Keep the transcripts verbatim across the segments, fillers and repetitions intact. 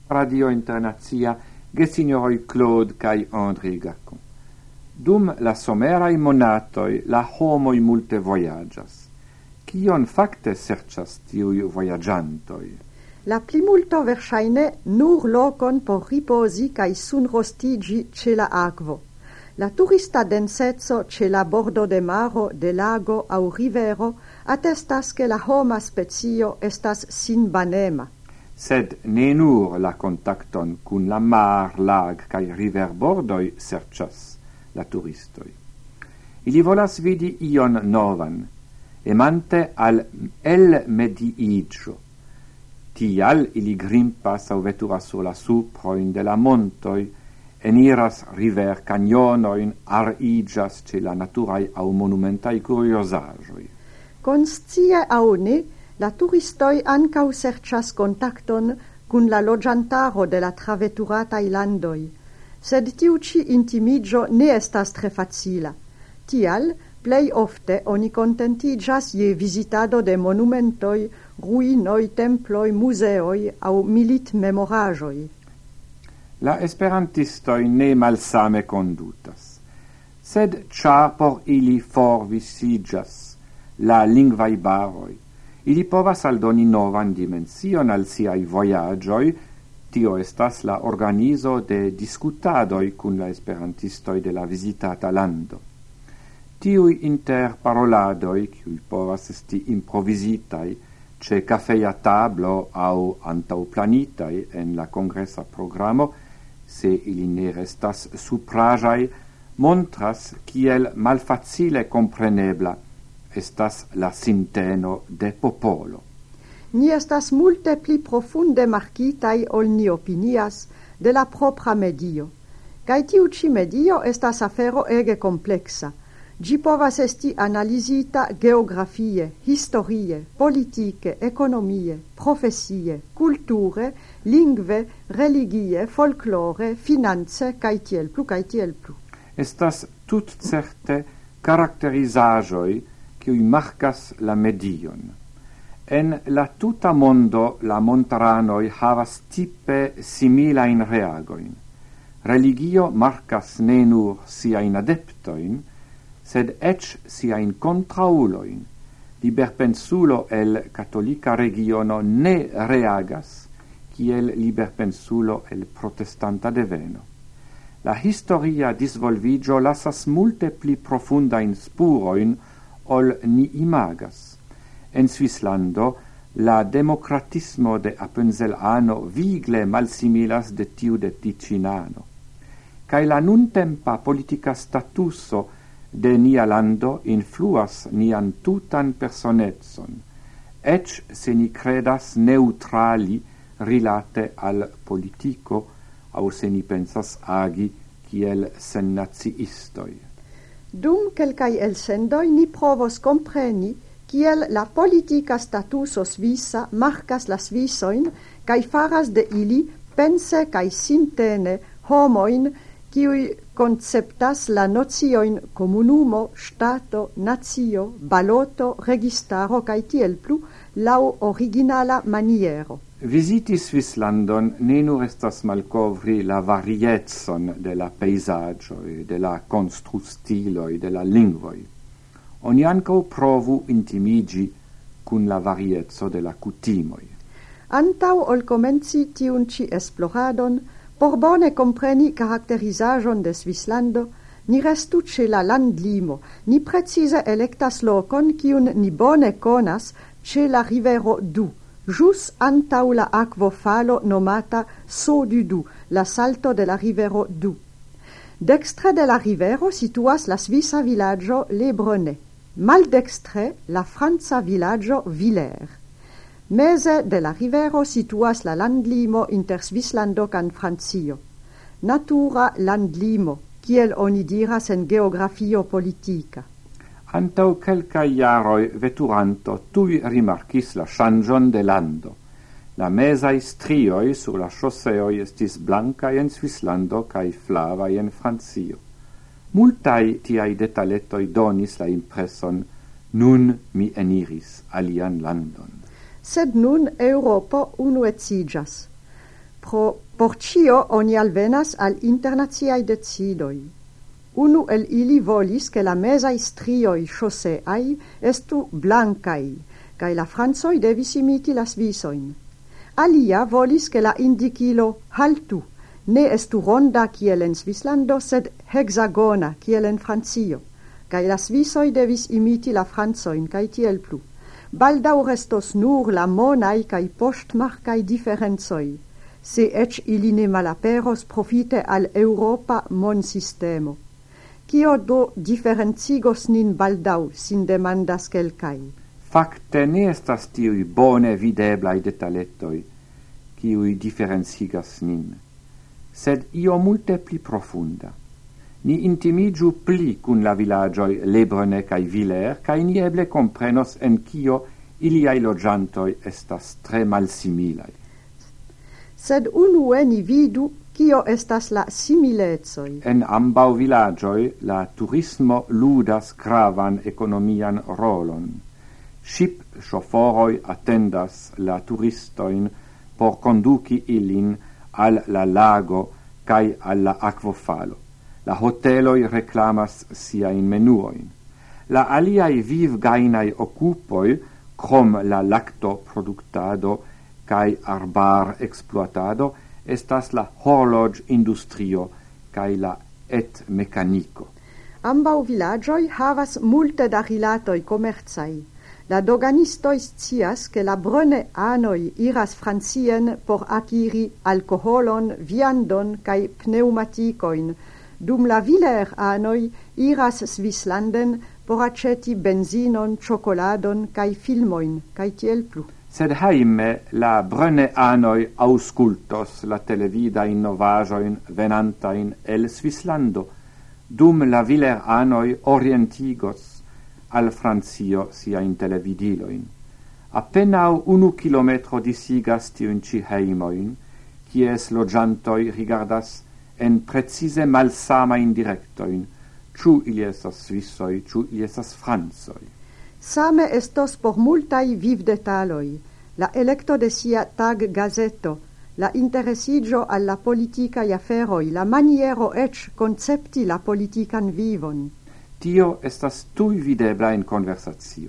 Radio Internazia gesignoroi Claude kai André Gacon. Dum la somerai monatoi la homoi multe voyagas. Kion facte serchas tiui voyagiantoi? La plimulto verŝajne nur lokon por ripozi kaj sunrostigi ĉe la akvo. La turista denseco ĉe la bordo de maro, de lago aŭ rivero attestas ke la homa specio estas sinbanema. Sed ne nur la contacton cun la mar, lag kaj riverbordoj serĉas la turistoj. Ili volas vidi ion novan, emante al el mediigio. Tial ili grimpas aŭ veturas sur la suprojn de la montoj, eniras river canyonoin, arigas ce la naturai au monumentai curiosagioi. Conscie au ne, la turistoi ancau serchas contacton cun la logiantaro de la traveturatai landoi, sed tiu ci intimigio ne estas tre facila. Tial, plei ofte oni contentigas je visitado de monumentoi, ruinoi, temploi, museoi au milit memoragioi. La esperantistoi ne malsame condutas, sed cia por ili forvisigas la lingvai baroi, ili povas aldoni novan dimension al siai voyagioi, tio estas la organizo de discutadoi cun la esperantistoi de la visitata lando. Tiui interparoladoi, qui povas esti improvisitai, ce cafeia tablo au antauplanitai en la congressa programo, se ili ne restas suprajai, montras kiel malfacile comprenebla estas la sinteno de popolo. Ni estas multe pli profunde marcitai ol ni opinias de la propra medio. Kai tiu ci medio estas afero ege complexa. Gi povas esti analisita geografie, historie, politike, economie, profesie, culture, lingve, religie, folklore, finance, kai tiel plu, kai tiel plu. Estas tut certe caracterizajoi qui marcas la medion. En la tuta mondo la montaranoi havas tipe similain reagoin. Religio marcas ne nur siain adeptoin, sed ec siain contrauloin. Liberpensulo el catholica regiono ne reagas, kiel liberpensulo el protestanta deveno. La historia disvolvigio lasas multe pli profundain spuroin ol ni imagas. En Svislando, la democratismo de Appenzelano vigle malsimilas de tiu de Ticinano. Kai la nuntempa politica statuso de nia lando influas nian tutan personetson, ec se ni credas neutrali rilate al politico, au se ni pensas agi kiel sennaziistoi. Dum quelcai elsendoi ni provos compreni kiel la politica statuso svisa marcas la svisoin kai faras de ili pense kai sintene homoin kiui conceptas la nocioin comunumo, stato, nazio, baloto, registaro kai tiel plu lau originala maniero. Visiti Svislandon ne nur estas malcovri la varietson de la peisagioi, de la construstiloi, de la lingvoi. Oni ancau provu intimigi cun la varietzo de la cutimoi. Antau ol comenci tiun ci esploradon, por bone compreni caracterizajon de Svislando, ni restu ce la landlimo, ni precise electas locon ciun ni bone conas ce la rivero Du, jus antau la aquo falo nomata So du Du, la salto de la rivero Du. Dextre de la rivero situas la svisa villaggio Le Brenet, maldextre la franca villaggio Villers. Meze de la rivero situas la landlimo inter Svislando can Francio. Natura landlimo, kiel oni diras en geografio politica. Antau quelcae iaroi veturanto tui rimarcis la changion de lando. La mesai strioi sur la chosseoi estis blancai en Svislando cae flavai en Francio. Multai tiai detaletoi donis la impresson nun mi eniris alian landon. Sed nun Europo unuecigas. Pro por cio oni alvenas al internaziai decidoi. Unu el ili volis che la mesai strioi chaussei estu blancai, cae la Franzoi devis imiti la Svisoin. Alia volis che la indicilo haltu ne estu ronda kiel en Svislando, sed hexagona kiel en Francio, cae la Svisoi devis imiti la Franzoin, cae tiel plu. Baldau restos nur la monai cae postmarcai differenzoi, se ec ili ne malaperos profite al Europa mon sistemo. Cio do differenzigos nin baldau, sin demandas quelcai? Facte ne estas tiui bone videblai detalettoi, ciui differenzigas nin, sed io multe pli profunda. Ni intimigiu pli cun la villagioi Lebrune cae Villers, cae ni eble comprenos en cio iliai logiantoi estas tre malsimilai. Sed unue ni vidu cio estas la similezoi. En ambau villagioi la turismo ludas gravan economian rolon. Ship choforoi attendas la turistoin por conduci ilin al la lago cae alla aquofalo. La hoteloi reclamas sia in menuoin. La aliai viv gainai occupoi, crom la lacto productado cae arbar exploatado, estas la horlog industrio cae la et mecanico. Ambau villagioi havas multe da rilatoi comerzai. La doganistoi scias che la brune anoi iras Francien por acquiri alcoholon, viandon cae pneumaticoin, dum la Villers anoi iras Svislanden por aceti benzinon, chocoladon cae filmoin, cae tiel plu. Sed haime la brune anoi auscultos la televida innovajoin venantain el Svislando, dum la Villers anoi orientigos al Francio sia in televidiloin. Appenau unu kilometro disigas tiun ci heimoin, cies logiantoi rigardas en precise malsama indirectoin, ciu ili estas Svissoi, ciu ili estas Franzoi. Same estos por multai viv detaloi, la electo de sia tag gazeto, la interesigio alla politica aferoi, la maniero ec concepti la politican vivon. Tio estas tui videbla in conversatio.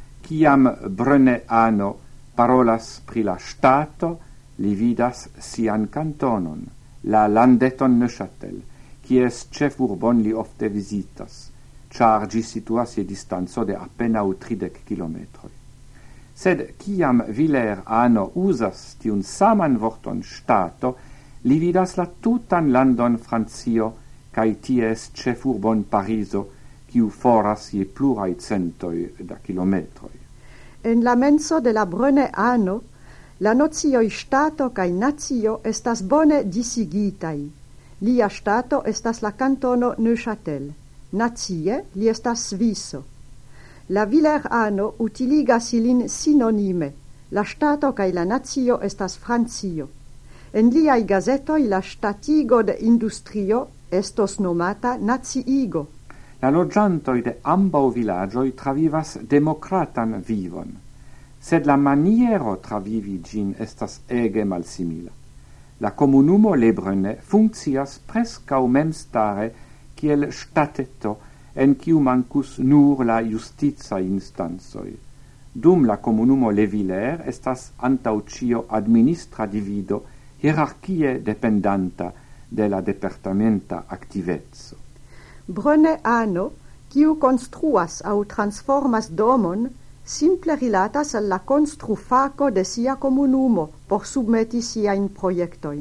Ciam Brune Ano parolas pri la stato, li vidas sian cantonon, la landeton Neuchâtel, cies cefurbon li ofte visitas, char gi situas je distanzo de appenau tridec kilometroi. Sed ciam Villers Ano usas tiun saman vorton stato, li vidas la tutan landon Francio, cae ties cefurbon Pariso, quiu foras je plurai centoi da kilometroi. En la menso de la Brune Ano, la nozioi stato cae nazio estas bone disigitai. Lia stato estas la cantono Neuchâtel. Nazie li estas Sviso. La Villers Ano utiligas ilin synonime. La stato cae la nazio estas Francio. En liai gazetoi la statigo de industrio estos nomata naziigo. La logiantoi de ambau villagioi travivas democratan vivon, sed la maniero travivi gin estas ege malsimila. La comunumo Lebrune funccias prescau memstare kiel stateto en kiu mancus nur la justiza instansoi. Dum la comunumo Le Villers estas antau cio administra divido hierarchie dependanta de la departamenta activezzo. Brune Ano, quiu construas au transformas domon, simple rilatas al la construfaco de sia comunumo por submeti siain proiectoin.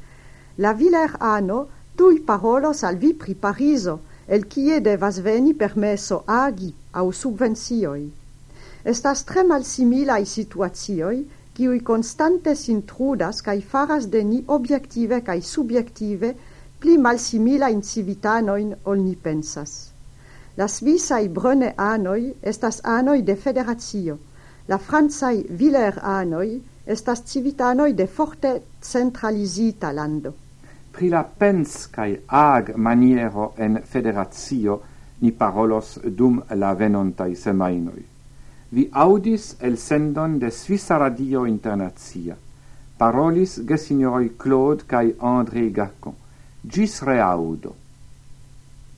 La Villers Ano tui parolos al vi pri Pariso, el kie devas veni permesso agi au subvenzioi. Estas tre malsimilai situatioi, quiui constante s'intrudas cae faras de ni obiective cae subjective pli malsimila in civitanoin ol ni pensas. La Svissai Brune Anoi estas anoi de federatio, la Franzai Villers Anoi estas civitanoi de forte centralisita lando. Pri la pens cae ag maniero en federatio ni parolos dum la venontai semainoi. Vi audis el sendon de Svissa Radio Internazia. Parolis gesignoroi Claude cae André Gacon. Gis reaudo.